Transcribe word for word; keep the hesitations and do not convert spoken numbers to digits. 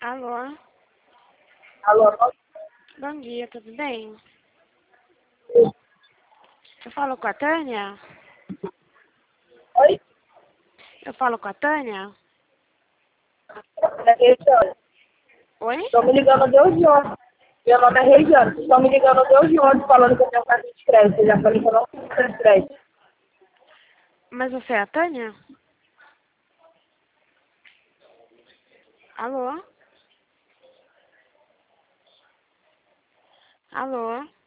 Alô? Alô? Bom dia, tudo bem? Sim. Eu falo com a Tânia? Oi? Eu falo com a Tânia? Da região. Oi? Estão me ligando de hoje ontem. Meu nome é Regiane. Estão me ligando de hoje ontem falando que eu tenho cartão de crédito. Eu já falei que eu não tenho cartão de crédito. Mas você é a Tânia? Alô? Alô?